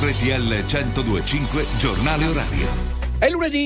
RTL 102.5 Giornale Orario. È lunedì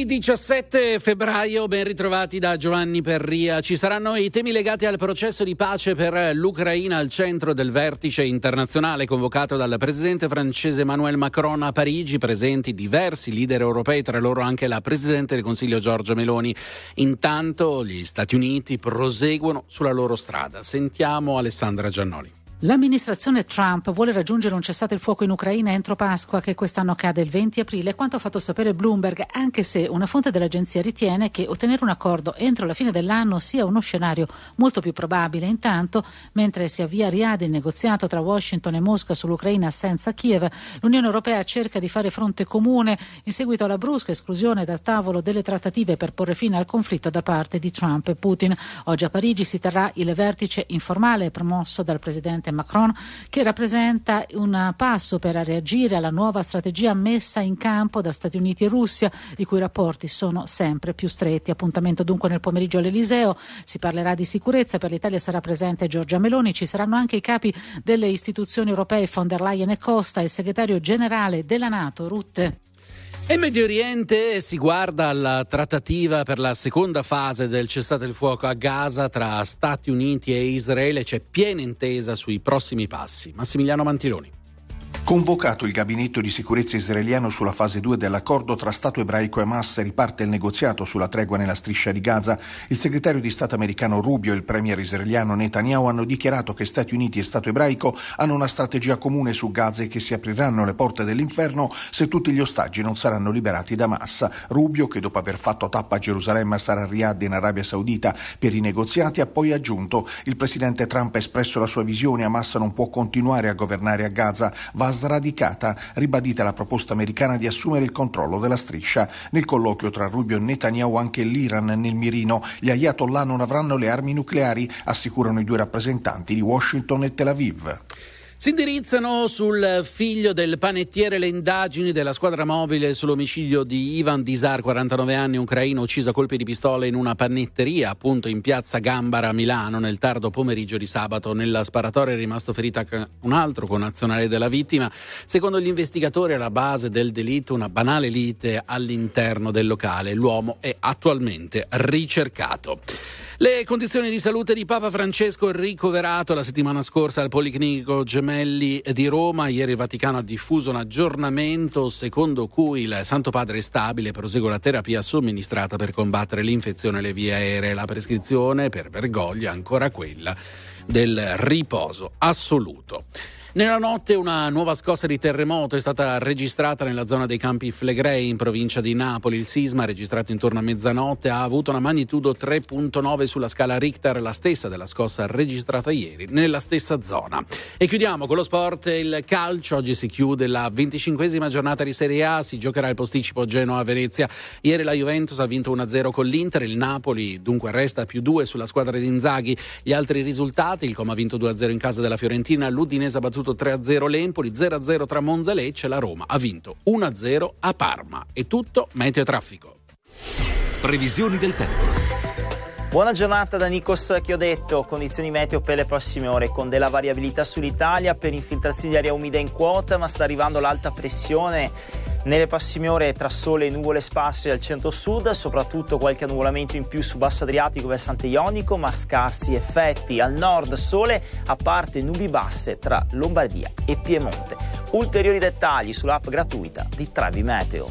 17 febbraio, ben ritrovati da Giovanni Perria. Ci saranno i temi legati al processo di pace per l'Ucraina al centro del vertice internazionale convocato dal presidente francese Emmanuel Macron a Parigi, presenti diversi leader europei, tra loro anche la presidente del Consiglio Giorgia Meloni. Intanto gli Stati Uniti proseguono sulla loro strada. Sentiamo Alessandra Giannoli. L'amministrazione Trump vuole raggiungere un cessate il fuoco in Ucraina entro Pasqua, che quest'anno cade il 20 aprile, quanto ha fatto sapere Bloomberg, anche se una fonte dell'agenzia ritiene che ottenere un accordo entro la fine dell'anno sia uno scenario molto più probabile. Intanto, mentre si avvia a Riyadh il negoziato tra Washington e Mosca sull'Ucraina senza Kiev, l'Unione Europea cerca di fare fronte comune in seguito alla brusca esclusione dal tavolo delle trattative per porre fine al conflitto da parte di Trump e Putin. Oggi a Parigi si terrà il vertice informale promosso dal presidente Macron, che rappresenta un passo per reagire alla nuova strategia messa in campo da Stati Uniti e Russia, i cui rapporti sono sempre più stretti. Appuntamento dunque nel pomeriggio all'Eliseo, si parlerà di sicurezza, per l'Italia sarà presente Giorgia Meloni, ci saranno anche i capi delle istituzioni europee von der Leyen e Costa, il segretario generale della NATO Rutte. In Medio Oriente si guarda alla trattativa per la seconda fase del cessate il fuoco a Gaza tra Stati Uniti e Israele. C'è piena intesa sui prossimi passi. Massimiliano Mantiloni. Convocato il gabinetto di sicurezza israeliano sulla fase 2 dell'accordo tra Stato ebraico e Hamas, riparte il negoziato sulla tregua nella striscia di Gaza. Il segretario di Stato americano Rubio e il premier israeliano Netanyahu hanno dichiarato che Stati Uniti e Stato ebraico hanno una strategia comune su Gaza e che si apriranno le porte dell'inferno se tutti gli ostaggi non saranno liberati da Hamas. Rubio, che dopo aver fatto tappa a Gerusalemme sarà a Riyadh in Arabia Saudita per i negoziati, ha poi aggiunto: il presidente Trump ha espresso la sua visione, Hamas non può continuare a governare a Gaza, va sradicata, ribadita la proposta americana di assumere il controllo della striscia. Nel colloquio tra Rubio e Netanyahu anche l'Iran nel mirino. Gli ayatollah non avranno le armi nucleari, assicurano i due rappresentanti di Washington e Tel Aviv. Si indirizzano sul figlio del panettiere le indagini della squadra mobile sull'omicidio di Ivan Dizar, 49 anni, ucraino, ucciso a colpi di pistola in una panetteria appunto in piazza Gambara a Milano nel tardo pomeriggio di sabato. Nella sparatoria è rimasto ferito un altro connazionale della vittima. Secondo gli investigatori, alla base del delitto una banale lite all'interno del locale. L'uomo è attualmente ricercato. Le condizioni di salute di Papa Francesco, ricoverato la settimana scorsa al Policlinico Gemelli di Roma. Ieri il Vaticano ha diffuso un aggiornamento secondo cui il Santo Padre è stabile e prosegue la terapia somministrata per combattere l'infezione alle vie aeree. La prescrizione per Bergoglio è ancora quella del riposo assoluto. Nella notte una nuova scossa di terremoto è stata registrata nella zona dei Campi Flegrei in provincia di Napoli. Il sisma, registrato intorno a mezzanotte, ha avuto una magnitudo 3.9 sulla scala Richter, la stessa della scossa registrata ieri nella stessa zona. E chiudiamo con lo sport e il calcio. Oggi si chiude la 25esima giornata di Serie A, si giocherà il posticipo Genoa-Venezia. Ieri la Juventus ha vinto 1-0 con l'Inter, il Napoli dunque resta +2 sulla squadra di Inzaghi. Gli altri risultati: il Como ha vinto 2-0 in casa della Fiorentina, l'Udinese ha battuto 3-0 l'Empoli, 0-0 tra Monza e Lecce, la Roma ha vinto 1-0 a Parma. È tutto, meteo e traffico. Previsioni del tempo. Buona giornata da Nikos Chiodetto. Condizioni meteo per le prossime ore con della variabilità sull'Italia per infiltrazioni di aria umida in quota, ma sta arrivando l'alta pressione. Nelle prossime ore tra sole e nuvole sparse al centro-sud, soprattutto qualche annuvolamento in più su basso Adriatico versante ionico, ma scarsi effetti. Al nord sole, a parte nubi basse tra Lombardia e Piemonte. Ulteriori dettagli sull'app gratuita di Travi Meteo.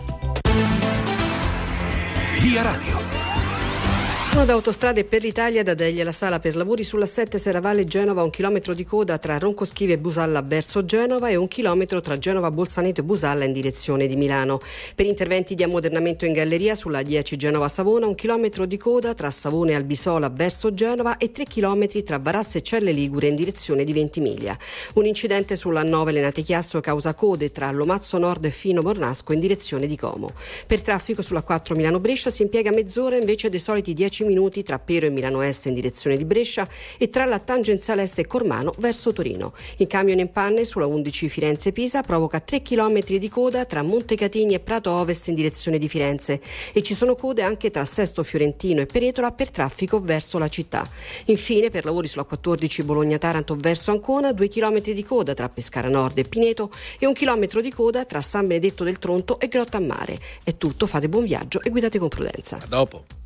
Via Radio. Da Autostrade per l'Italia, da Deglia alla Sala per lavori sulla 7 Serravalle Genova, 1 chilometro di coda tra Roncoschive e Busalla verso Genova e 1 chilometro tra Genova Bolzaneto e Busalla in direzione di Milano. Per interventi di ammodernamento in galleria sulla 10 Genova Savona, 1 chilometro di coda tra Savona e Albisola verso Genova e 3 chilometri tra Varazze e Celle Ligure in direzione di Ventimiglia. Un incidente sulla 9 Lenate Chiasso causa code tra Lomazzo Nord e Fino Bornasco in direzione di Como. Per traffico sulla 4 Milano Brescia si impiega mezz'ora invece dei soliti 10 10 minuti tra Pero e Milano Est in direzione di Brescia e tra la tangenziale est e Cormano verso Torino. Il camion in panne sulla 11 Firenze-Pisa provoca 3 km di coda tra Montecatini e Prato Ovest in direzione di Firenze e ci sono code anche tra Sesto Fiorentino e Peretola per traffico verso la città. Infine, per lavori sulla 14 Bologna-Taranto verso Ancona, 2 km di coda tra Pescara Nord e Pineto e 1 chilometro di coda tra San Benedetto del Tronto e Grotta a Mare. È tutto, fate buon viaggio e guidate con prudenza. A dopo.